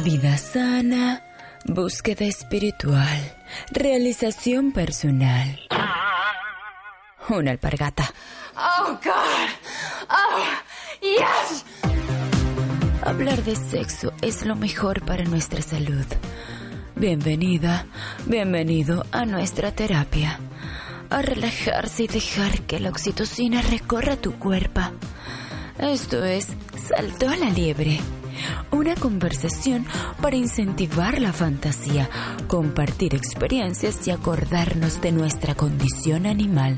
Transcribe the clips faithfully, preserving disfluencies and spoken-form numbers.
Vida sana, búsqueda espiritual, realización personal. Una alpargata. Oh, God. Oh, yes. Hablar de sexo es lo mejor para nuestra salud. Bienvenida, bienvenido a nuestra terapia. A relajarse y dejar que la oxitocina recorra tu cuerpo. Esto es Saltó a la Liebre. Una conversación para incentivar la fantasía, compartir experiencias y acordarnos de nuestra condición animal.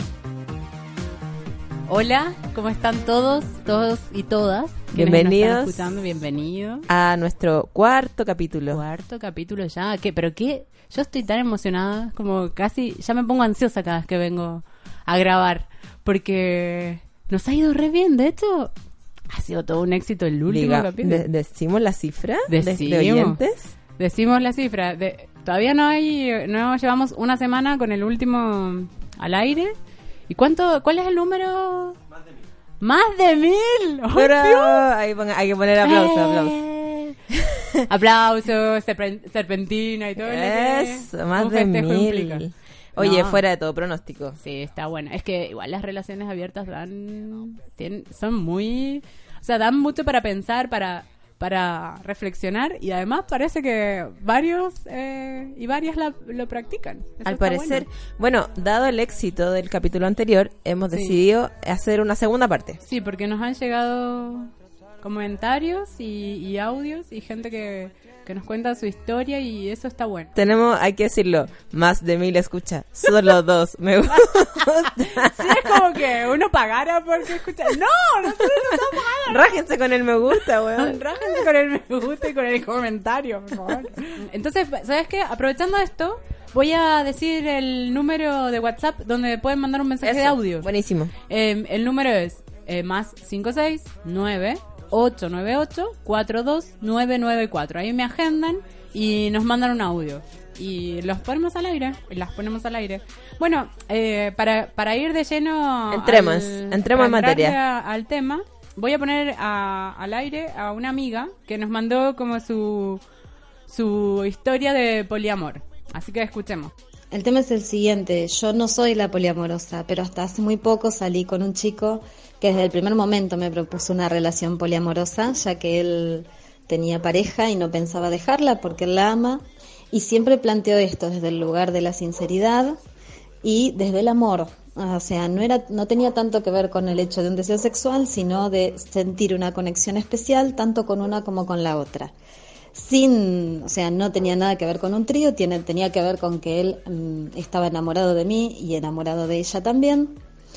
Hola, ¿cómo están todos, todos y todas? Bienvenidos escuchando, bienvenidos a nuestro cuarto capítulo. Cuarto capítulo ya, ¿qué? ¿Pero qué? Yo estoy tan emocionada, como casi, ya me pongo ansiosa cada vez que vengo a grabar, porque nos ha ido re bien, de hecho, ha sido todo un éxito el último Diga, capítulo. de, ¿Decimos la cifra Decimos, de, de oyentes? Decimos la cifra, de, todavía no hay, no llevamos una semana con el último al aire. ¿Y cuánto? ¿Cuál es el número? Más de mil. ¡Más de mil! ¡Oh, Pero Dios! hay, hay que poner aplausos, aplausos. Eh. Aplausos, serpen- serpentina y todo. Eso, lo que más un de festejo mil. implica. Oye, No. fuera de todo pronóstico. Sí, está bueno. Es que igual las relaciones abiertas dan, tienen, son muy, o sea, dan mucho para pensar, para para reflexionar, y además parece que varios eh, y varias la, lo practican. Eso Al está parecer, bueno. bueno, dado el éxito del capítulo anterior, hemos Sí. decidido hacer una segunda parte. Sí, porque nos han llegado comentarios y, y audios y gente que, que nos cuenta su historia, y eso está bueno. Tenemos, hay que decirlo, más de mil escuchas. Solo dos me gusta. Sí, es como que uno pagara porque escucha. No, nosotros no estamos pagando. Rájense con el me gusta, weón. Rájense con el me gusta y con el comentario, por favor. Entonces, ¿sabes qué? Aprovechando esto, voy a decir el número de WhatsApp donde pueden mandar un mensaje Eso, de audio. buenísimo. Eh, el número es eh, más cinco seis nueve ocho nueve ocho cuatro dos nueve nueve cuatro. Ahí me agendan y nos mandan un audio. Y los ponemos al aire. Y las ponemos al aire. Bueno, eh, para, para ir de lleno. Entremos, al, entremos en para materia. entrarle a- al tema, voy a poner a- al aire a una amiga que nos mandó como su, su historia de poliamor. Así que escuchemos. El tema es el siguiente, yo no soy la poliamorosa, pero hasta hace muy poco salí con un chico que desde el primer momento me propuso una relación poliamorosa, ya que él tenía pareja y no pensaba dejarla porque él la ama, y siempre planteó esto desde el lugar de la sinceridad y desde el amor. O sea, no era, no tenía tanto que ver con el hecho de un deseo sexual, sino de sentir una conexión especial tanto con una como con la otra. Sin, o sea, no tenía nada que ver con un trío, tiene, tenía que ver con que él mmm, estaba enamorado de mí y enamorado de ella también.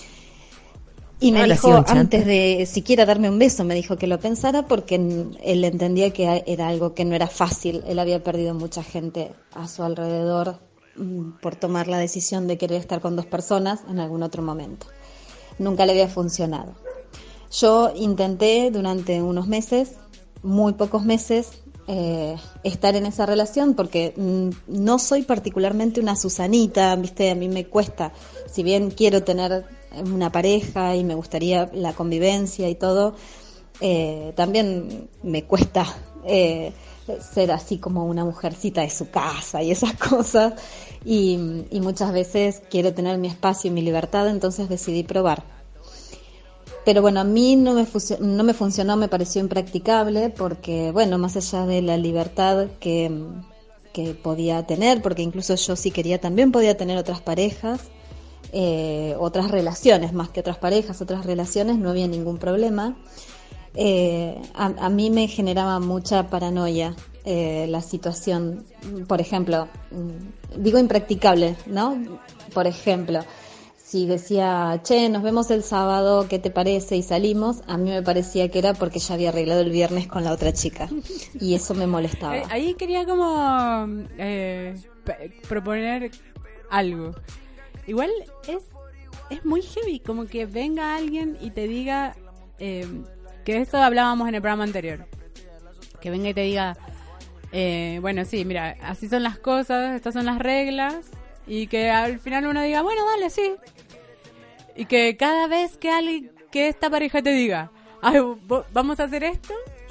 Y me Ahora dijo, sí, un chante. antes de siquiera darme un beso, me dijo que lo pensara porque mm, él entendía que era algo que no era fácil. Él había perdido mucha gente a su alrededor mm, por tomar la decisión de querer estar con dos personas en algún otro momento. Nunca le había funcionado. Yo intenté durante unos meses, muy pocos meses, eh, estar en esa relación porque mm, no soy particularmente una Susanita, ¿viste? A mí me cuesta, si bien quiero tener una pareja y me gustaría la convivencia y todo, eh, también me cuesta eh, ser así como una mujercita de su casa y esas cosas, y, y muchas veces quiero tener mi espacio y mi libertad, entonces decidí probar. Pero bueno, a mí no me, func- no me funcionó, me pareció impracticable porque, bueno, más allá de la libertad que, que podía tener, porque incluso yo si quería también podía tener otras parejas, eh, otras relaciones, más que otras parejas, otras relaciones, no había ningún problema. Eh, a, a mí me generaba mucha paranoia eh, la situación, por ejemplo, digo impracticable, ¿no? Por ejemplo, si decía, che, nos vemos el sábado, ¿qué te parece? Y salimos, a mí me parecía que era porque ya había arreglado el viernes con la otra chica. Y eso me molestaba. Eh, ahí quería como eh, p- proponer algo. Igual es, es muy heavy, como que venga alguien y te diga, eh, que eso hablábamos en el programa anterior, que venga y te diga, eh, bueno, sí, mira, así son las cosas, estas son las reglas, y que al final uno diga, bueno, dale, sí. Y que cada vez que alguien, que esta pareja te diga, ay, vo- vamos a hacer esto,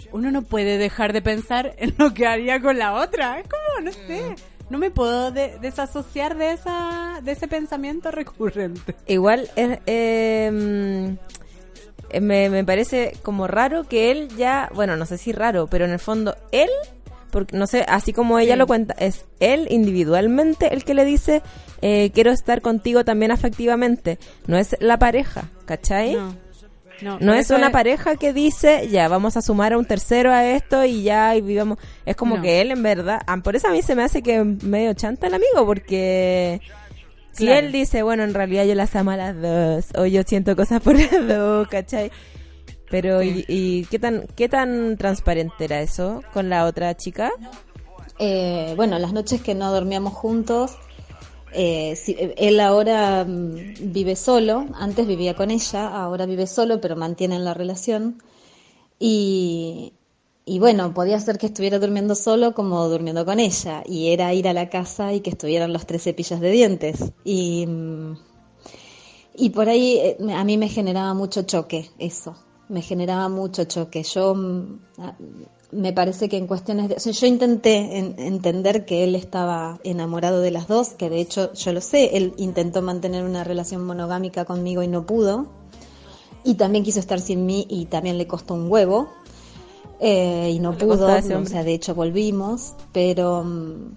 uno no puede dejar de pensar en lo que haría con la otra. Es como, no sé, no me puedo de- desasociar de esa de ese pensamiento recurrente. Igual es, eh, mm, me, me parece como raro que él ya, bueno, no sé si raro, pero en el fondo él, porque no sé, así como ella Sí. lo cuenta, es él individualmente el que le dice eh, quiero estar contigo también afectivamente, no es la pareja, ¿cachai? No, no, No por es eso una pareja que dice, ya, vamos a sumar a un tercero a esto y ya, y vivamos. Es como No. que él, en verdad, ah, por eso a mí se me hace que es medio chanta el amigo, porque si Claro. él dice, bueno, en realidad yo las amo a las dos, o yo siento cosas por las dos, ¿cachai? Pero, Sí. y, y qué tan qué tan transparente era eso con la otra chica? Eh, bueno, las noches que no dormíamos juntos, eh, si- él ahora mm, vive solo, antes vivía con ella, ahora vive solo, pero mantienen la relación. Y, y bueno, podía ser que estuviera durmiendo solo como durmiendo con ella, y era ir a la casa y que estuvieran los tres cepillos de dientes. Y, mm, y por ahí eh, a mí me generaba mucho choque eso, me generaba mucho choque. Yo mm, a- me parece que en cuestiones de... O sea, yo intenté en- entender que él estaba enamorado de las dos, que de hecho yo lo sé, él intentó mantener una relación monogámica conmigo y no pudo, y también quiso estar sin mí y también le costó un huevo, eh, y no Le pudo, costó a ese no, o hombre. sea, de hecho volvimos, pero... mm,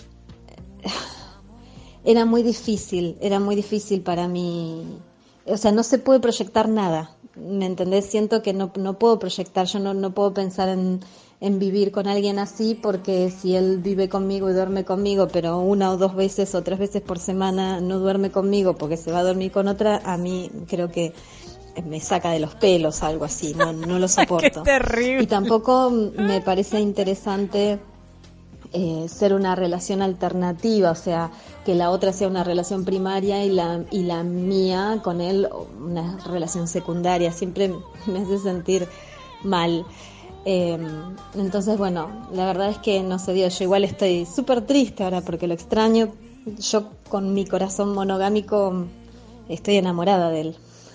era muy difícil, era muy difícil para mí. O sea, no se puede proyectar nada, ¿me entendés? Siento que no, no puedo proyectar, yo no, no puedo pensar en, en vivir con alguien así, porque si él vive conmigo y duerme conmigo, pero una o dos veces o tres veces por semana no duerme conmigo porque se va a dormir con otra, a mí creo que me saca de los pelos, algo así, no, no lo soporto. terrible. Y tampoco me parece interesante eh, ser una relación alternativa, o sea, que la otra sea una relación primaria y la, y la mía con él una relación secundaria. Siempre me hace sentir mal. Eh, entonces, bueno, la verdad es que no se dio. Yo igual estoy súper triste ahora porque lo extraño. Yo con mi corazón monogámico estoy enamorada de él.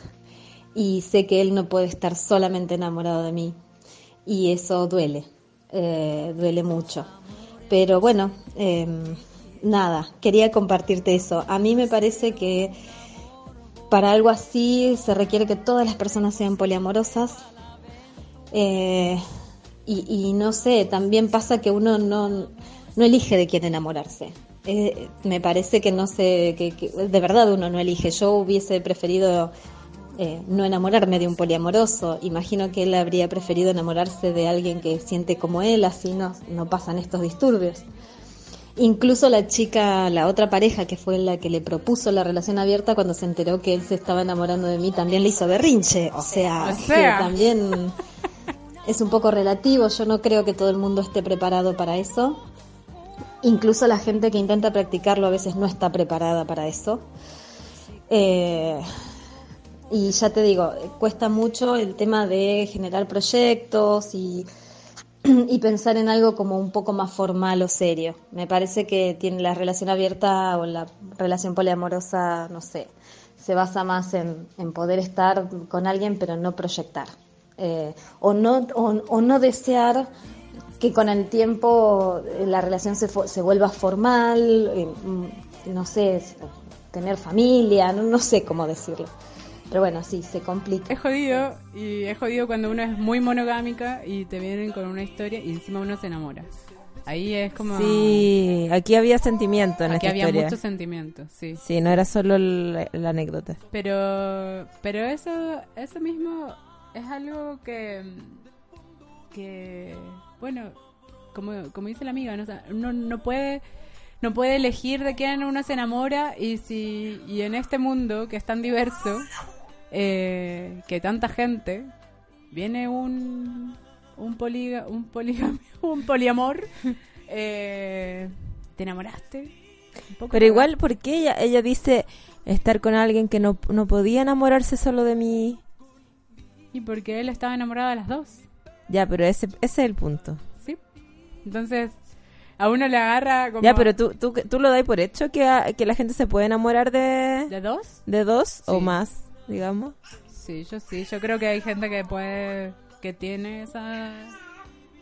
Y sé que él no puede estar solamente enamorado de mí. Y eso duele, eh, duele mucho. Pero bueno, eh, nada, quería compartirte eso. A mí me parece que para algo así se requiere que todas las personas sean poliamorosas. Eh, y, y no sé, también pasa que uno no, no elige de quién enamorarse. Eh, me parece que no sé, que, que de verdad uno no elige. Yo hubiese preferido eh, no enamorarme de un poliamoroso. Imagino que él habría preferido enamorarse de alguien que siente como él, así no, no pasan estos disturbios. Incluso la chica, la otra pareja que fue la que le propuso la relación abierta, cuando se enteró que él se estaba enamorando de mí, también le hizo berrinche. O sea, O sea. que también es un poco relativo. Yo no creo que todo el mundo esté preparado para eso. Incluso la gente que intenta practicarlo a veces no está preparada para eso. Eh, y ya te digo, cuesta mucho el tema de generar proyectos y, y pensar en algo como un poco más formal o serio. Me parece que tiene la relación abierta o la relación poliamorosa, no sé, se basa más en, en poder estar con alguien pero no proyectar. Eh, o, no, o, o no desear que con el tiempo eh, la relación se, fo- se vuelva formal, eh, mm, no sé, es- tener familia, no, no sé cómo decirlo. Pero bueno, sí, se complica. Es jodido, y es jodido cuando uno es muy monogámica y te vienen con una historia y encima uno se enamora. Ahí es como... Sí, aquí había sentimiento en Aquí esta había historia. muchos sentimientos, sí. Sí, no era solo la, la anécdota. Pero pero eso eso mismo es algo que que bueno, como como dice la amiga, ¿no? O sea, uno no puede no puede elegir de quién uno se enamora, y si y en este mundo que es tan diverso, eh, que tanta gente, viene un un poliga, un poligamia, un poliamor, eh, te enamoraste un poco. Pero igual, ¿por qué ella, ella dice estar con alguien que no, no podía enamorarse solo de mí? Y porque él estaba enamorado de las dos. Ya, pero ese, ese es el punto. Sí. Entonces, a uno le agarra como... Ya, pero tú, tú, tú lo das por hecho que, a- que la gente se puede enamorar de, ¿De dos? de dos o Sí. más, digamos. Sí, yo sí. Yo creo que hay gente que puede... que tiene esa...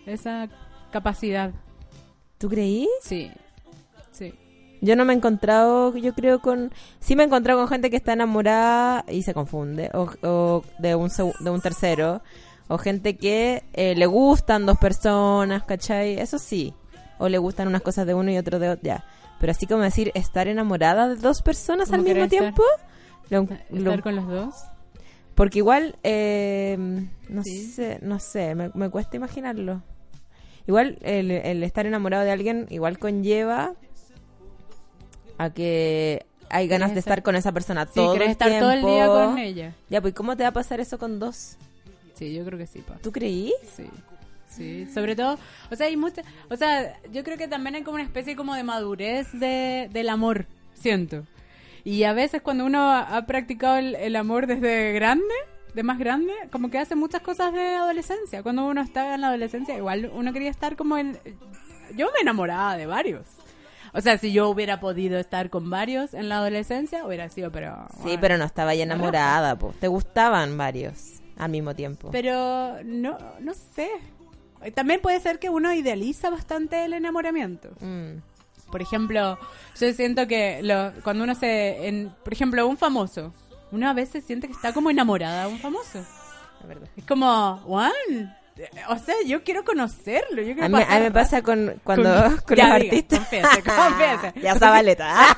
esa capacidad. ¿Tú creí? Sí, sí. Yo no me he encontrado, yo creo, con... Sí me he encontrado con gente que está enamorada y se confunde, o, o de, un, seg- de un tercero, o gente que eh, le gustan dos personas, ¿cachai? Eso sí. O le gustan unas cosas de uno y otro de otro, ya. Pero así como decir, estar enamorada de dos personas al mismo tiempo... Lo, ¿Estar lo, con los dos? porque igual, eh, no Sí. sé, no sé, me, me cuesta imaginarlo. Igual el, el estar enamorado de alguien igual conlleva a que hay ganas de estar- estar con esa persona Sí, todo querés el estar tiempo. todo el día con ella. Ya, pues ¿cómo te va a pasar eso con dos? Sí, yo creo que sí, pa. ¿Tú creí? Sí, sí, sobre todo, o sea, hay mucha, o sea, yo creo que también hay como una especie como de madurez de, del amor, siento. Y a veces cuando uno ha, ha practicado el, el amor desde grande, de más grande, como que hace muchas cosas de adolescencia. Cuando uno estaba en la adolescencia, igual uno quería estar como en... Yo me enamoraba de varios. O sea, si yo hubiera podido estar con varios en la adolescencia, hubiera sido, pero... Sí, bueno. pero no estaba ya enamorada, po. Te gustaban varios al mismo tiempo. Pero no, no sé. También puede ser que uno idealiza bastante el enamoramiento. Mm. Por ejemplo, yo siento que lo, cuando uno se... En, por ejemplo, un famoso. Uno a veces siente que está como enamorada de un famoso. Es verdad. Es como, Juan, o sea, yo quiero conocerlo. Yo quiero A mí, a pasar mí me pasa con cuando con- con, Ya, los diga, artistas. confiese, confiese. Ya Zabaleta.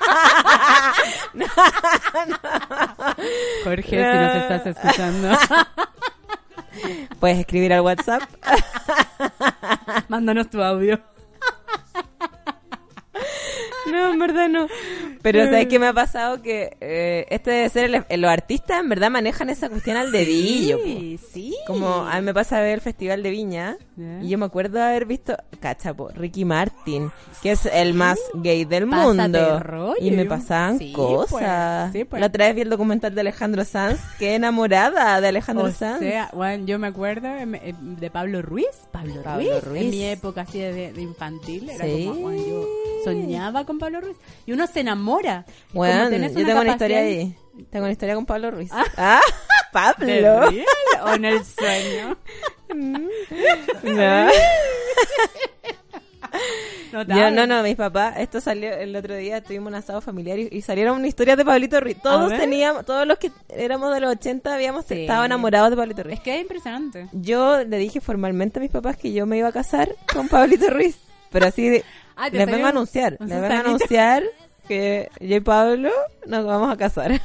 Jorge, si nos estás escuchando, Puedes escribir al WhatsApp. mándanos tu audio. No, en verdad no. Pero ¿sabes qué me ha pasado? Que eh, este debe ser el, el- los artistas en verdad manejan esa cuestión al dedillo. po. Sí, sí. Como a mí me pasa ver el Festival de Viña Ya. y yo me acuerdo de haber visto, cachapo, Ricky Martin, que es el más gay del Pásate mundo. rollo. Y me pasaban Sí, cosas. pues, sí, pues. La otra vez vi el documental de Alejandro Sanz, que enamorada de Alejandro O Sanz. sea, bueno, yo me acuerdo em, em, de Pablo Ruiz. Pablo, Pablo Ruiz. Ruiz. En mi época así de, de infantil. Era Sí. como, bueno, yo soñaba con Pablo Ruiz. Y uno se enamora. Y como Bueno, yo tenés tengo una historia capacidad- ahí. Tengo una historia con Pablo Ruiz. Ah. Ah, ¿De Pablo. real o en el sueño? No. No, Yo, no, no, mis papás, esto salió el otro día, tuvimos un asado familiar y, y salieron una historia de Pablito Ruiz. Todos ver. teníamos, todos los que éramos de los ochenta habíamos Sí. estado enamorados de Pablito Ruiz. Es que es impresionante. Yo le dije formalmente a mis papás que yo me iba a casar con Pablito Ruiz. Pero así, de- Ah, ¿te les salió vengo a anunciar, un les vengo a Susanita? anunciar que yo y Pablo nos vamos a casar.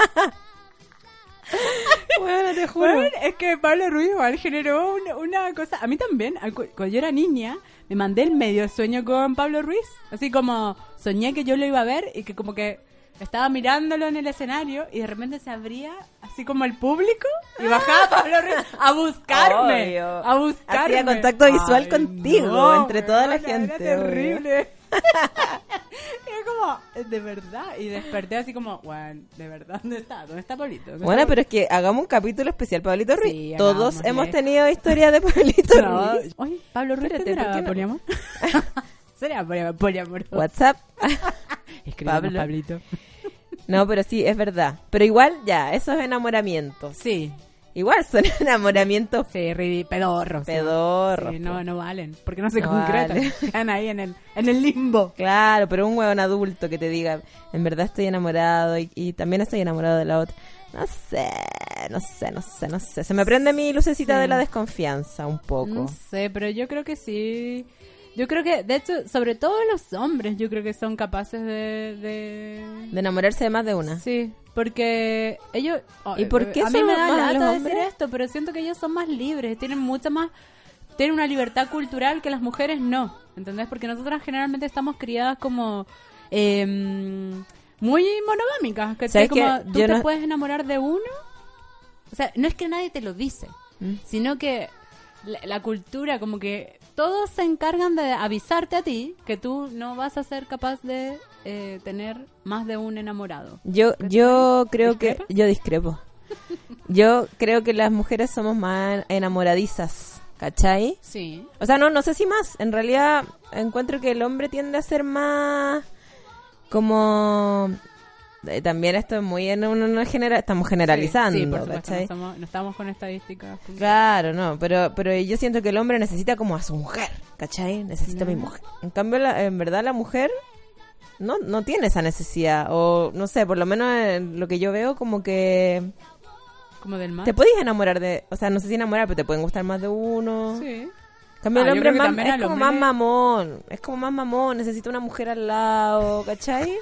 Bueno, te juro. Bueno, es que Pablo Ruiz igual generó una, una cosa. A mí también, al cu- cuando yo era niña, me mandé el medio sueño con Pablo Ruiz. Así como soñé que yo lo iba a ver y que como que estaba mirándolo en el escenario y de repente se abría así como el público y bajaba Pablo Ruiz a buscarme. Obvio. A buscarme. Hacía contacto visual contigo, entre toda la weona, gente, Era obvio. terrible. Era como, de verdad. Y desperté así como, bueno, de verdad, ¿dónde está? ¿Dónde está Pablito? ¿Dónde Bueno, está pero es que hagamos un capítulo especial Pablito Ruiz. Sí, Todos hagámosle. hemos tenido historia de Pablito No. Ruiz. Oye, Pablo Ruiz Espérate, tendrá ¿por qué no? poliamor. ¿Será poliamor? poliamor? WhatsApp. Escribamos, Pablo. Pablito. No, pero sí, es verdad. Pero igual, ya, esos enamoramientos. Sí, Igual son enamoramientos sí, ridi, pedorros. ¿no? pedorros. Sí, no, no valen, porque no se No concretan. valen. Quedan ahí en el, en el limbo. Claro, pero un huevón adulto que te diga, en verdad estoy enamorado y, y también estoy enamorado de la otra. No sé, no sé, no sé, no sé. Se me prende mi lucecita Sí. de la desconfianza un poco. No sé, pero yo creo que sí. Yo creo que, de hecho, sobre todo los hombres, yo creo que son capaces de... de... De enamorarse de más de una. Sí, porque ellos... oh, ¿Y por qué a mí son me da más los lata decir hombres? esto, pero siento que ellos son más libres, tienen mucha más... Tienen una libertad cultural que las mujeres no, ¿entendés? Porque nosotras generalmente estamos criadas como... eh, muy monogámicas, que ¿Sabes como qué? tú Yo te no- puedes enamorar de uno. O sea, no es que nadie te lo dice, ¿Mm? sino que la, la cultura, como que todos se encargan de avisarte a ti que tú no vas a ser capaz de eh, tener más de un enamorado. Yo, yo creo que... ¿Discrepas? Yo discrepo. Yo creo que las mujeres somos más enamoradizas, ¿cachai? Sí. O sea, no, no sé si más. En realidad encuentro que el hombre tiende a ser más como eh, también esto es muy en una, una genera, estamos generalizando, Sí, sí, por supuesto, ¿cachai? no, somos- no estamos con estadísticas. Claro, no, pero pero yo siento que el hombre necesita como a su mujer, ¿cachai? Necesita a mi mujer. En cambio, la, en verdad la mujer no no tiene esa necesidad, o no sé, por lo menos en lo que yo veo como que Como del mar. te podés enamorar de, o sea, no sé si enamorar, pero te pueden gustar más de uno. Sí. En cambio, Ah, el yo hombre creo que es, más- también es al como hombre más le- mamón, es como más mamón, necesita una mujer al lado, ¿cachai?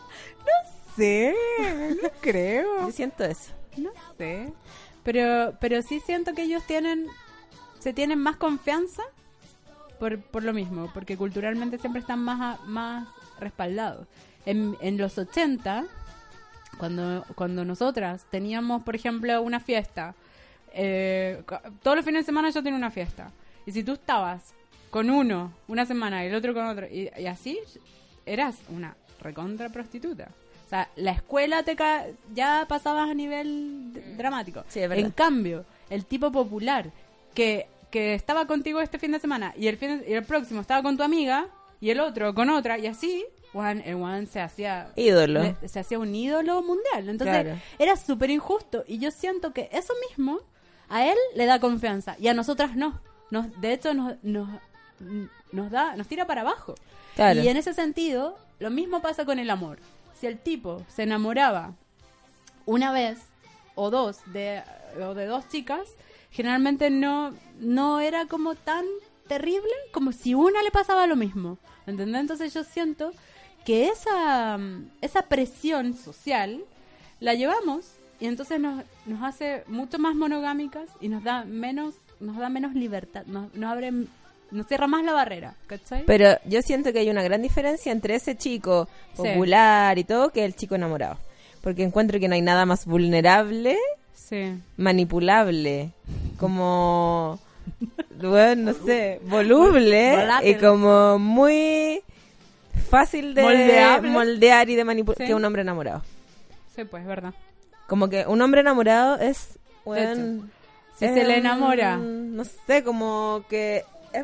Sí, no creo. Yo siento eso. No sé. Pero, pero sí siento que ellos tienen, se tienen más confianza por, por lo mismo, porque culturalmente siempre están más, a- más respaldados. En, en los ochenta, cuando, cuando nosotras teníamos, por ejemplo, una fiesta, eh, co- todos los fines de semana yo tenía una fiesta. Y si tú estabas con uno una semana y el otro con otro, y, y así, eras una recontra prostituta. O sea, la escuela te ca- ya pasabas a nivel d- dramático. Sí, es verdad. En cambio, el tipo popular que, que estaba contigo este fin de semana y el, fin de- y el próximo estaba con tu amiga y el otro con otra y así, Juan, el Juan se hacía Ídolo. le- se hacía un ídolo mundial. Entonces Claro. era súper injusto y yo siento que eso mismo a él le da confianza y a nosotras no. Nos, de hecho nos, nos, nos da nos tira para abajo. Claro. Y en ese sentido, lo mismo pasa con el amor. Si el tipo se enamoraba una vez o dos de, o de dos chicas, generalmente no, no era como tan terrible como si una le pasaba lo mismo. ¿Entendés? Entonces yo siento que esa, esa presión social la llevamos y entonces nos, nos hace mucho más monogámicas y nos da menos, nos da menos libertad, nos, nos abre, nos cierra más la barrera, ¿cachai? Pero yo siento que hay una gran diferencia entre ese chico Sí. popular y todo que el chico enamorado. Porque encuentro que no hay nada más vulnerable, Sí. manipulable, como, bueno, no sé, voluble Volátil. y como muy fácil de Moldeable. moldear y de manipular Sí. que un hombre enamorado. Sí, pues, es verdad. Como que un hombre enamorado es, bueno, Si se le enamora. no sé, como que es,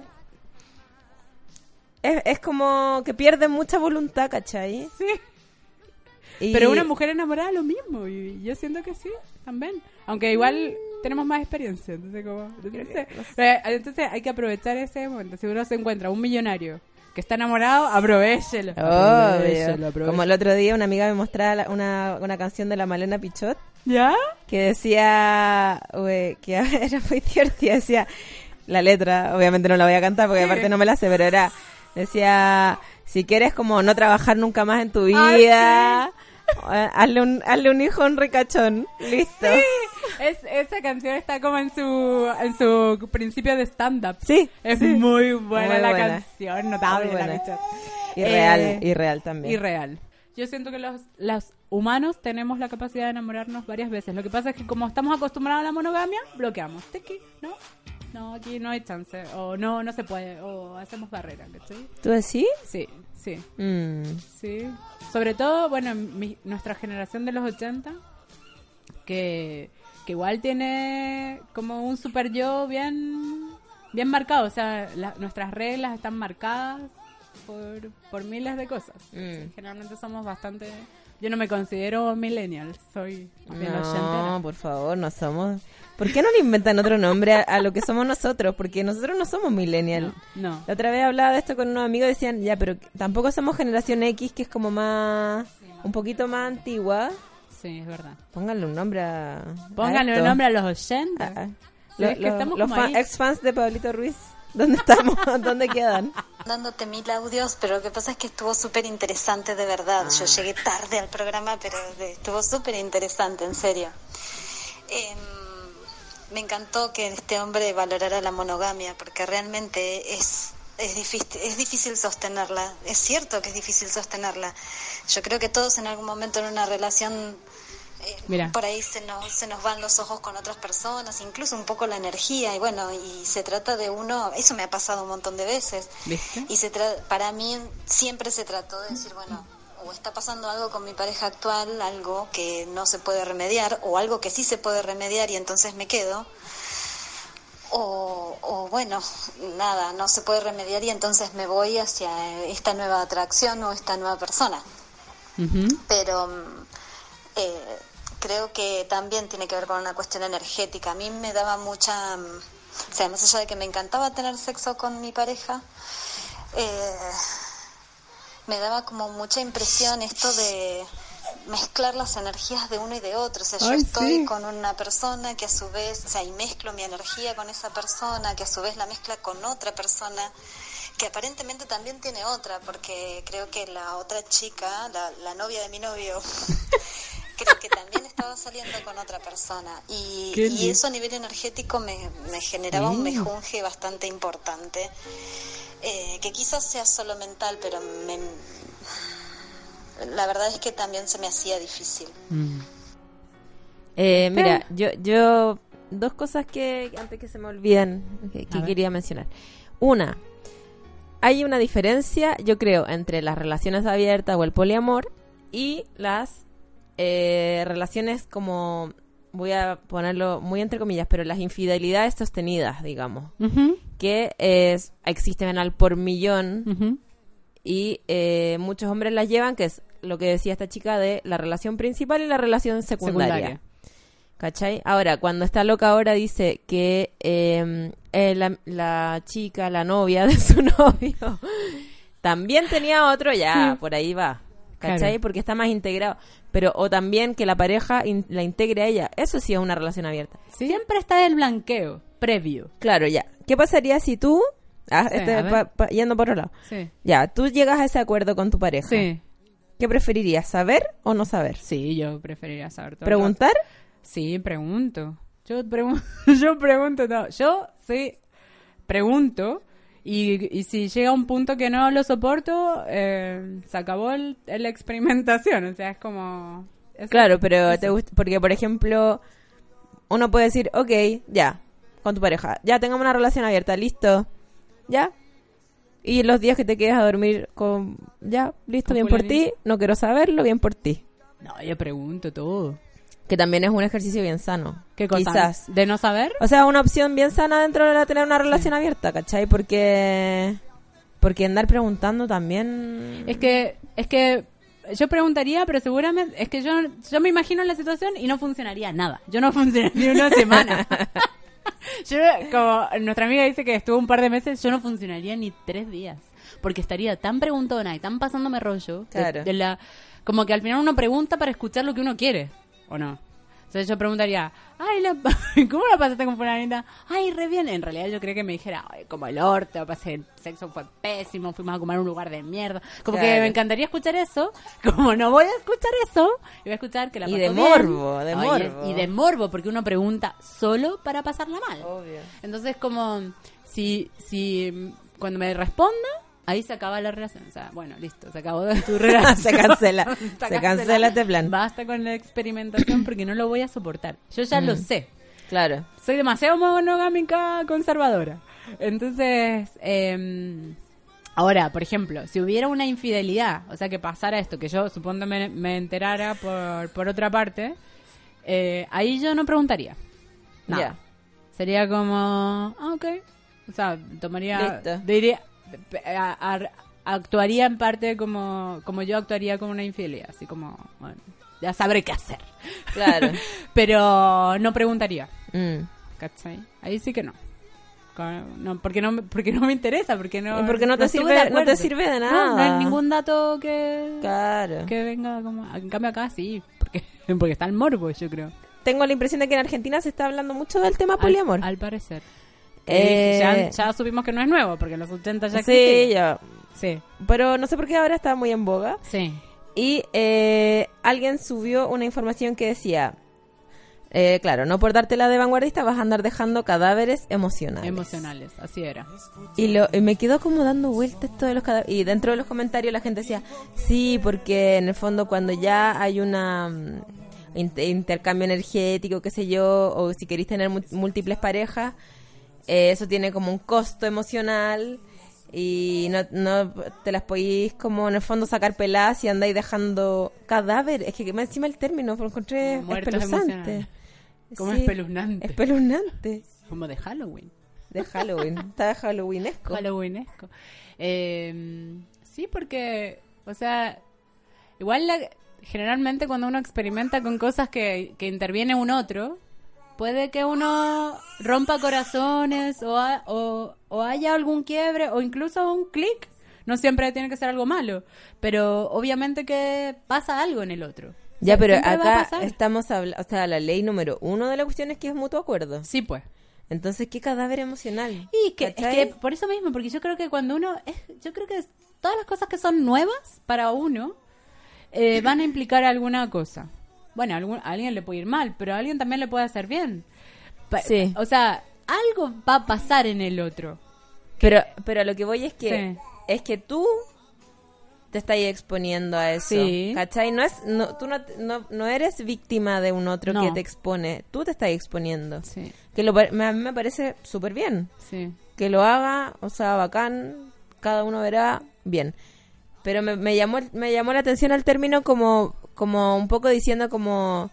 es, es como que pierde mucha voluntad, ¿cachai? Sí. Y- Pero una mujer enamorada lo mismo, y yo siento que sí, también. Aunque igual tenemos más experiencia, entonces como... no sé. Pero, entonces hay que aprovechar ese momento. Si uno se encuentra un millonario que está enamorado, aprovechelo. Aprovechelo, Obvio. aprovechelo. Como el otro día una amiga me mostraba la- una, una canción de la Malena Pichot ¿Ya? que decía, ué, que era muy divertida, decía, la letra, obviamente no la voy a cantar porque Sí. aparte no me la sé, pero era, decía, si quieres como no trabajar nunca más en tu Ay, vida, eh, hazle, un, hazle un hijo a un ricachón, listo. Es, esa canción está como en su en su principio de stand-up. Sí, Es sí. muy buena Muy la buena. canción, notable Muy la buena. Pichot. Irreal, Eh, irreal también. Irreal. Yo siento que los, los humanos tenemos la capacidad de enamorarnos varias veces. Lo que pasa es que como estamos acostumbrados a la monogamia, bloqueamos. Tiki, ¿no? No, aquí no hay chance. O no, no se puede. O hacemos barrera, ¿cachai? ¿Tú decís? Sí, sí, Mm. sí. Sobre todo, bueno, mi- nuestra generación de los ochenta, que, que igual tiene como un super yo bien, bien marcado. O sea, la- nuestras reglas están marcadas por, por miles de cosas. Mm. Generalmente somos bastante... Yo no me considero millennial, soy más bien No, ochentera. por favor, no somos... ¿Por qué no le inventan otro nombre a, a lo que somos nosotros? Porque nosotros no somos millennial. No, no. La otra vez hablaba de esto con unos amigos y decían, ya, pero tampoco somos generación X, que es como más... un poquito más antigua. Sí, es verdad. Pónganle un nombre a... a Pónganle esto. un nombre a los ochenta. Ah, ah. Sí, Lo- es que lo- estamos los como fan- ahí. ex fans de Pablito Ruiz, ¿dónde estamos? ¿Dónde quedan? Dándote mil audios, pero lo que pasa es que estuvo súper interesante de verdad. Yo llegué tarde al programa, pero de- estuvo súper interesante, en serio. Em, me encantó que este hombre valorara la monogamia, porque realmente es, es, difícil, es difícil sostenerla. Es cierto que es difícil sostenerla. Yo creo que todos en algún momento en una relación... eh, Mira. por ahí se nos, se nos van los ojos con otras personas, incluso un poco la energía, y bueno, y se trata de uno, eso me ha pasado un montón de veces, ¿Viste? y se tra- para mí siempre se trató de decir, bueno, o está pasando algo con mi pareja actual, algo que no se puede remediar, o algo que sí se puede remediar y entonces me quedo, o, o bueno, nada, no se puede remediar y entonces me voy hacia esta nueva atracción o esta nueva persona. Ujú. Pero mm, eh, creo que también tiene que ver con una cuestión energética. A mí me daba mucha... O sea, más allá de que me encantaba tener sexo con mi pareja, eh, me daba como mucha impresión esto de mezclar las energías de uno y de otro. O sea, yo Ay, estoy sí. con una persona que a su vez, o sea, y mezclo mi energía con esa persona, que a su vez la mezcla con otra persona, que aparentemente también tiene otra, porque creo que la otra chica, la, la novia de mi novio, creo que también estaba saliendo con otra persona. Y, Qué y lindo. eso a nivel energético me, me generaba un mejunje bastante importante, eh, que quizás sea solo mental, pero me, la verdad es que también se me hacía difícil. Mm. Eh, mira, yo, yo dos cosas que antes que se me olviden que, que A ver. quería mencionar. Una, hay una diferencia, yo creo, entre las relaciones abiertas o el poliamor y las eh, relaciones como, voy a ponerlo muy entre comillas, pero las infidelidades sostenidas, digamos, Ujú, que es, existen al por millón ujú. y eh, muchos hombres las llevan, que es lo que decía esta chica de la relación principal y la relación secundaria. Secundaria. ¿Cachai? Ahora, cuando está loca ahora dice que eh, eh, la, la chica, la novia de su novio, también tenía otro, ya, Sí. por ahí va. ¿Cachai? Claro. Porque está más integrado. Pero, o también que la pareja in- la integre a ella. Eso sí es una relación abierta. Siempre está el blanqueo previo. Claro, ya. ¿Qué pasaría si tú, ah, Sí, este, a ver. pa- pa- yendo por otro lado, Sí. ya, tú llegas a ese acuerdo con tu pareja? Sí. ¿Qué preferirías, saber o no saber? Sí, yo preferiría saber todo. ¿Preguntar? Sí, pregunto. Yo, pregun- yo pregunto todo. Yo sí pregunto y, y si llega un punto que no lo soporto, eh, se acabó el, la experimentación. O sea, es como... eso- Claro, pero eso. te gust- porque por ejemplo, uno puede decir, ok, ya, con tu pareja, ya tengamos una relación abierta, listo, ya. Y los días que te quedes a dormir con, ya, listo, Con bien por fulanito. ti, no quiero saberlo, bien por ti. No, yo pregunto todo. Que también es un ejercicio bien sano. ¿Qué cosa? Quizás. ¿De no saber? O sea, una opción bien sana dentro de la tener una relación abierta, ¿cachai? Porque porque andar preguntando también... Es que, es que yo preguntaría, pero seguramente, es que yo, yo me imagino en la situación y no funcionaría nada. Yo no funcionaría una semana. Yo, como nuestra amiga dice que estuvo un par de meses, yo no funcionaría ni tres días. Porque estaría tan preguntona y tan pasándome rollo. de- Claro. de la, como que al final uno pregunta para escuchar lo que uno quiere, ¿o no? Entonces yo preguntaría, ay, la, ¿cómo la pasaste con fulanita? Ay, re bien. En realidad yo creía que me dijera, ay, como el orto, pasé, el sexo fue pésimo, fuimos a comer a un lugar de mierda. Como que Claro. me encantaría escuchar eso. Como no voy a escuchar eso, voy a escuchar que la Y pasó de bien. morbo, de Ay, morbo. es- Y de morbo, porque uno pregunta solo para pasarla mal. Obvio. Entonces, como, si, si mm, cuando me responda, ahí se acaba la relación. O sea, bueno, listo, se acabó tu relación. Se cancela. Está Se cancelada. cancela este plan. Basta con la experimentación porque no lo voy a soportar. Yo ya lo sé. Claro. Soy demasiado monogámica conservadora. Entonces, eh, ahora, por ejemplo, si hubiera una infidelidad, o sea, que pasara esto, que yo supongo me, me enterara por, por otra parte, eh, ahí yo no preguntaría. Nada. Ya. Sería como, ah, ok. O sea, tomaría, Listo. diría, a- a- actuaría en parte como, como yo actuaría con una infidelidad, así como, bueno, ya sabré qué hacer. Claro. Pero no preguntaría. Mm. ¿Cachai? Ahí sí que no. Con- no porque no me- porque no me interesa, porque no Y porque no te estuve sirve- de no te acuerdo. sirve de No, nada. no hay ningún dato que Claro. que venga como, en cambio acá sí, porque porque está el morbo, yo creo. Tengo la impresión de que en Argentina se está hablando mucho del tema Al- poliamor. Al, parecer. Eh, Eh, ya, ya supimos que no es nuevo, porque en los ochenta ya sí, existía. ya. Sí, Pero no sé por qué ahora está muy en boga. sí. Y eh, alguien subió una información que decía, eh, claro, no por dártela de vanguardista vas a andar dejando cadáveres emocionales. Emocionales, así era. Y, lo, y me quedó como dando vueltas esto de los cadáveres. Y dentro de los comentarios la gente decía, sí, porque en el fondo cuando ya hay una mm, inter- intercambio energético, qué sé yo, o si queréis tener mu- múltiples parejas, eh, eso tiene como un costo emocional y no, no te las podéis como en el fondo sacar peladas y andáis dejando cadáveres. Es que más encima el término lo encontré Muertos espeluznante. emocionales. Como Sí, espeluznante. Espeluznante. Como de Halloween. De Halloween. Está de Halloweenesco. Halloweenesco. Eh, sí, porque, o sea, igual la, generalmente cuando uno experimenta con cosas que, que interviene un otro, puede que uno rompa corazones o, ha, o, o haya algún quiebre o incluso un clic. No siempre tiene que ser algo malo, pero obviamente que pasa algo en el otro. Ya, O sea, pero siempre va a acá pasar. estamos hablando, o sea, la ley número uno de la cuestión es que es mutuo acuerdo. Sí, pues. Entonces, ¿qué cadáver emocional? Y que, es ¿Cachai? que por eso mismo, porque yo creo que cuando uno, es, yo creo que todas las cosas que son nuevas para uno eh, van a implicar alguna cosa. Bueno, a, algún, a alguien le puede ir mal, pero a alguien también le puede hacer bien. Pa- Sí. O sea, algo va a pasar en el otro. Pero, pero a lo que voy es que Sí. es que tú te estás exponiendo a eso, Sí. ¿cachai? No es, no, tú no, no, no eres víctima de un otro No. que te expone, tú te estás exponiendo. Sí, Que lo, pa- me- a mí me parece súper bien. sí. Que lo haga, o sea, bacán, cada uno verá bien. Pero me, me llamó me llamó la atención el término como, como un poco diciendo como...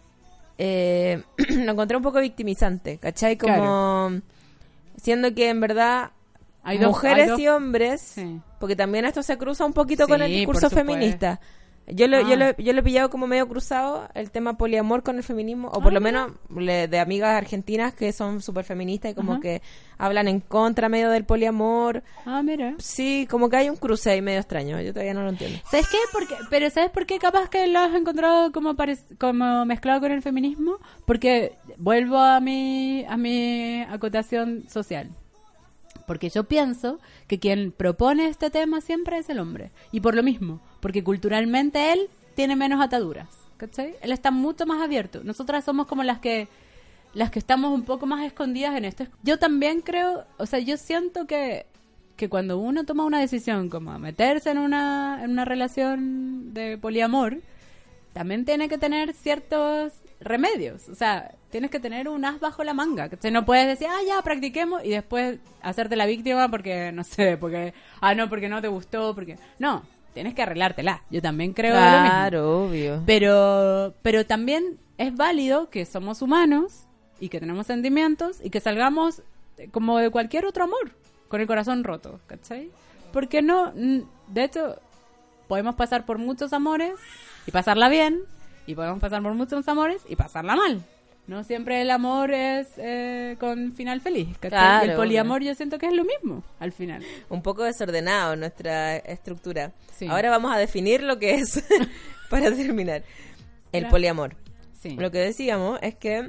Eh, lo encontré un poco victimizante, ¿cachai? Como... Claro. Siendo que en verdad... Hay dos- mujeres hay dos- y hombres, Sí. porque también esto se cruza un poquito Sí, con el discurso por supuesto. feminista. Yo lo, Ah. yo, lo, yo lo he pillado como medio cruzado el tema poliamor con el feminismo, o por Ah, lo mira. menos le- de amigas argentinas que son súper feministas y como Ajá. que hablan en contra medio del poliamor. Ah, mira. Sí, como que hay un cruce ahí medio extraño, yo todavía no lo entiendo. ¿Sabes qué? Porque, pero ¿sabes por qué capaz que lo has encontrado como parec- como mezclado con el feminismo? Porque vuelvo a mi a mi acotación social. Porque yo pienso que quien propone este tema siempre es el hombre. Y por lo mismo, porque culturalmente él tiene menos ataduras, ¿cachai? Él está mucho más abierto. Nosotras somos como las que las que estamos un poco más escondidas en esto. Yo también creo, o sea, yo siento que que cuando uno toma una decisión como meterse en una en una relación de poliamor, también tiene que tener ciertos remedios. O sea, tienes que tener un as bajo la manga. ¿Cachai? No puedes decir, ah, ya, practiquemos, y después hacerte la víctima porque, no sé, porque, ah, no, porque no te gustó, porque... No, tienes que arreglártela. Yo también creo lo mismo. Claro, obvio. Pero, pero también es válido que somos humanos y que tenemos sentimientos y que salgamos eh, como de cualquier otro amor, con el corazón roto, ¿cachai? Porque no, mm, de hecho, podemos pasar por muchos amores y pasarla bien, y podemos pasar por muchos amores y pasarla mal. No siempre el amor es eh, con final feliz, ¿cachai? Claro, Y el poliamor yo siento que es lo mismo, al final. Un poco desordenado nuestra estructura. Sí. Ahora vamos a definir lo que es para terminar. El Claro. poliamor. Sí. Lo que decíamos es que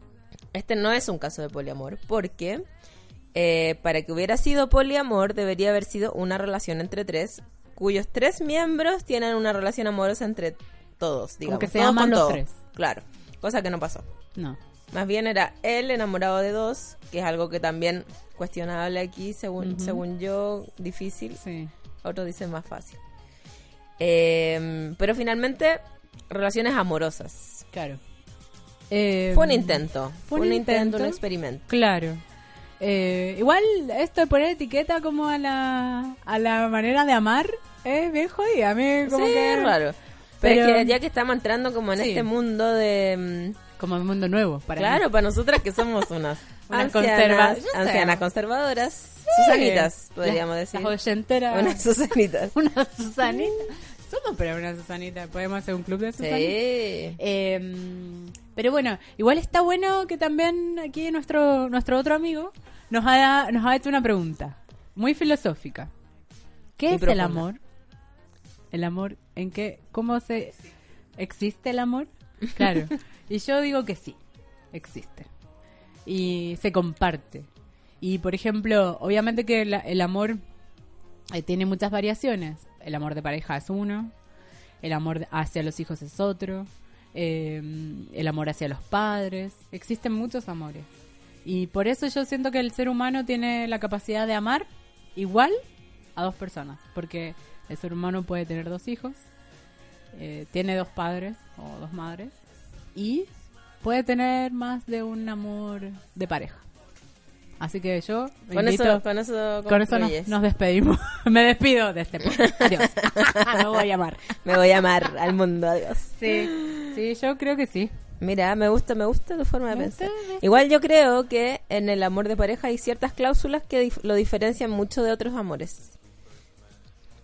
este no es un caso de poliamor, porque eh, para que hubiera sido poliamor debería haber sido una relación entre tres, cuyos tres miembros tienen una relación amorosa entre todos, digamos. que se todos aman con los todos. tres. Claro, cosa que no pasó. No. Más bien era él enamorado de dos, que es algo que también cuestionable aquí, según, Ujú. según yo, difícil. Sí. Otros dicen más fácil. Eh, pero finalmente, relaciones amorosas. Claro. Eh, Fue un intento. Fue un, un intento, intento. un experimento. Claro. Eh, igual esto de poner etiqueta como a la, a la manera de amar es bien jodida. A mí como Sí, que... es raro. Pero, Pero- es que ya que estamos entrando como en Sí. este mundo de... mm, Como un mundo nuevo para claro, mí. para nosotras que somos unas Unas ancianas, conserva- yo sé. ancianas conservadoras, Susanitas, podríamos Las- decir. Las oyenteras. Unas Susanitas. Una Susanita. Somos pero una Susanita. Podemos hacer un club de Susanitas. Sí. Eh, pero bueno, igual está bueno que también aquí nuestro nuestro otro amigo nos ha, nos ha hecho una pregunta muy filosófica. ¿Qué Y es el profunda. amor? ¿El amor en qué? ¿Cómo se...? ¿Existe el amor? Claro. Y yo digo que sí, existe. Y se comparte. Y por ejemplo, obviamente que la- el amor eh, tiene muchas variaciones. El amor de pareja es uno, el amor de- hacia los hijos es otro, eh, el amor hacia los padres. Existen muchos amores. Y por eso yo siento que el ser humano tiene la capacidad de amar igual a dos personas. Porque el ser humano puede tener dos hijos, eh, tiene dos padres o dos madres, y puede tener más de un amor de pareja. Así que yo Con invito- eso, con eso, con eso nos, concluyes. nos despedimos. Me despido de este podcast. Adiós. No voy a llamar. Me voy a amar al mundo, adiós. Sí, sí, yo creo que sí. Mira, me gusta, me gusta tu forma de Me pensar. gusta, me gusta. Igual yo creo que en el amor de pareja hay ciertas cláusulas que dif- lo diferencian mucho de otros amores.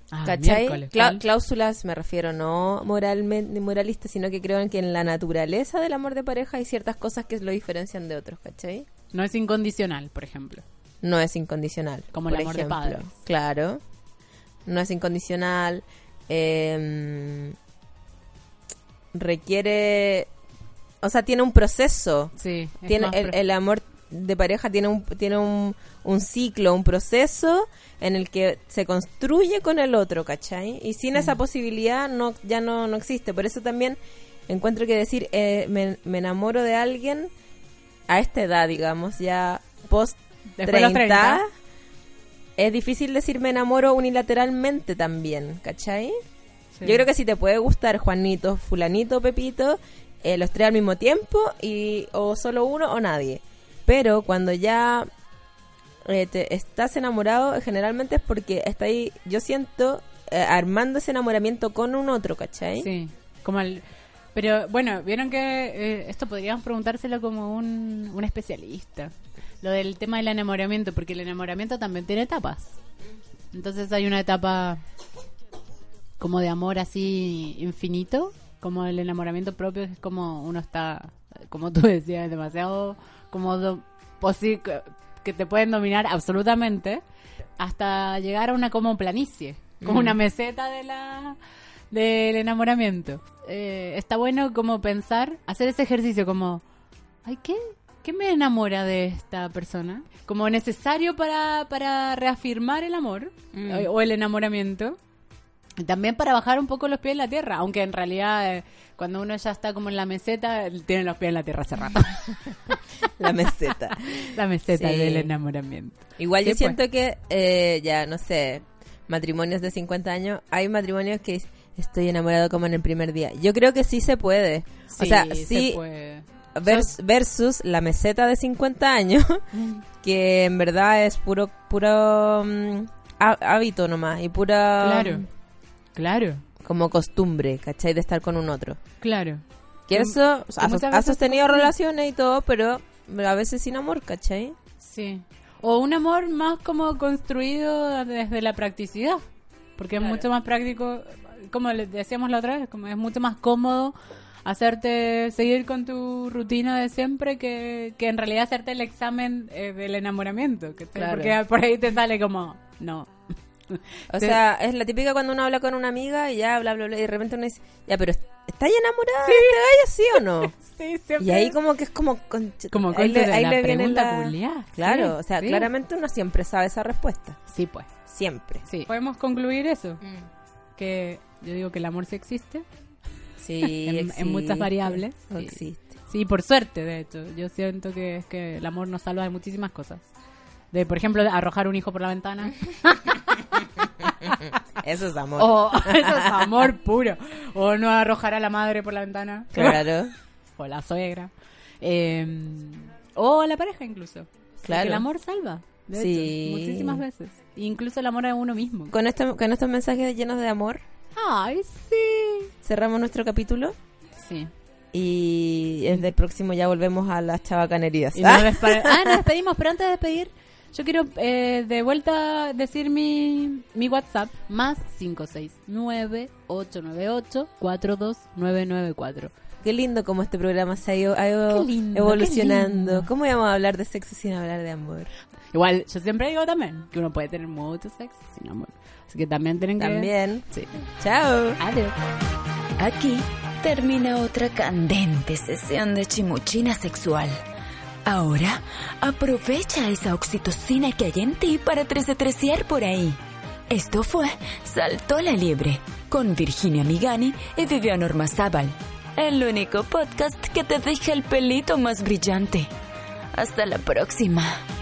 Ah, ¿Cachai? miércoles, Clá- ¿cuál? cláusulas me refiero no moralmente moralistas, sino que creo que en la naturaleza del amor de pareja hay ciertas cosas que lo diferencian de otros, ¿cachai? No es incondicional, por ejemplo. No es incondicional. Como por el amor de ejemplo. padres. Claro. No es incondicional. eh, requiere... O sea, tiene un proceso. Sí. es Tiene más el, pro- el amor de pareja tiene un tiene un, un ciclo, un proceso en el que se construye con el otro, ¿cachai? Y sin esa posibilidad no ya no, no existe. Por eso también encuentro que decir eh, me, me enamoro de alguien a esta edad, digamos, ya post Después de los treinta, treinta. es difícil decir me enamoro unilateralmente también, ¿cachai? Sí. Yo creo que si te puede gustar Juanito, fulanito, Pepito, eh, los tres al mismo tiempo, y o solo uno o nadie. Pero cuando ya eh, te estás enamorado, generalmente es porque está ahí, yo siento, eh, armando ese enamoramiento con un otro, ¿cachai? Sí, como el... Pero bueno, vieron que eh, esto podríamos preguntárselo como un, un especialista. Lo del tema del enamoramiento, porque el enamoramiento también tiene etapas. Entonces hay una etapa como de amor así infinito, como el enamoramiento propio, es como uno está, como tú decías, demasiado como do- posi- que- que te pueden dominar absolutamente, hasta llegar a una como planicie, como Mm. una meseta de la del enamoramiento. Eh, está bueno como pensar, hacer ese ejercicio como, ay, ¿qué? ¿Qué me enamora de esta persona? Como necesario para, para reafirmar el amor Mm. o, o el enamoramiento. Y también para bajar un poco los pies en la tierra, aunque en realidad eh, cuando uno ya está como en la meseta, tiene los pies en la tierra hace rato. La meseta. La meseta Sí. del enamoramiento. Igual Sí, yo pues. siento que, eh, ya, no sé, matrimonios de cincuenta años, hay matrimonios que estoy enamorado como en el primer día. Yo creo que sí se puede. o sea, se sí, puede. vers- versus la meseta de cincuenta años, que en verdad es puro puro mm, há- hábito nomás y pura Claro, claro, como costumbre, ¿cachai? De estar con un otro. claro. Que Que- eso o sea, que ha, muchas ha veces sostenido como- relaciones y todo, pero a veces sin amor, ¿cachai? Sí. O un amor más como construido desde la practicidad. Porque Claro. es mucho más práctico, como les decíamos la otra vez, como es mucho más cómodo hacerte seguir con tu rutina de siempre que, que en realidad hacerte el examen eh, del enamoramiento. ¿Cachai? Claro. Porque por ahí te sale como, no. O Sí. sea, es la típica cuando uno habla con una amiga y ya bla bla bla y de repente uno dice, ya, pero ¿estás enamorada de este gallo, sí o no? Sí, siempre. Y ahí como que es como... con- Como ahí le, concha de ahí la le viene pregunta la... culiá. Claro, Sí, o sea, sí. claramente uno siempre sabe esa respuesta. Sí, pues. Siempre. Sí. Podemos concluir eso. Que yo digo que el amor sí existe. Sí, En- en existe, muchas variables. Sí. Existe. Sí, por suerte, de hecho. Yo siento que es que el amor nos salva de muchísimas cosas. De, por ejemplo, arrojar un hijo por la ventana. Eso es amor. O eso es amor puro. O no arrojar a la madre por la ventana. Claro. O la suegra. Eh, o a la pareja incluso. Claro. Porque el amor salva. De Sí. hecho, muchísimas veces. Incluso el amor a uno mismo. Con, esto, con estos mensajes llenos de amor, Ay, sí. cerramos nuestro capítulo Sí. y desde el próximo ya volvemos a las chabacanerías. Y nos despa- ah, nos despedimos, pero antes de despedir, yo quiero eh, de vuelta decir mi, mi WhatsApp, más cinco seis nueve, ocho nueve ocho, cuatro dos nueve nueve cuatro. Qué lindo como este programa se ha ido, ha ido Qué lindo, evolucionando. qué lindo. ¿Cómo íbamos a hablar de sexo sin hablar de amor? Igual, yo siempre digo también que uno puede tener mucho sexo sin amor. Así que también tienen que... También. Sí. Chao. Adiós. Aquí termina otra candente sesión de chimuchina sexual. Ahora, aprovecha esa oxitocina que hay en ti para tresetresear por ahí. Esto fue Saltó la Liebre, con Virginia Migani y Vivian Ormazábal. El único podcast que te deja el pelito más brillante. Hasta la próxima.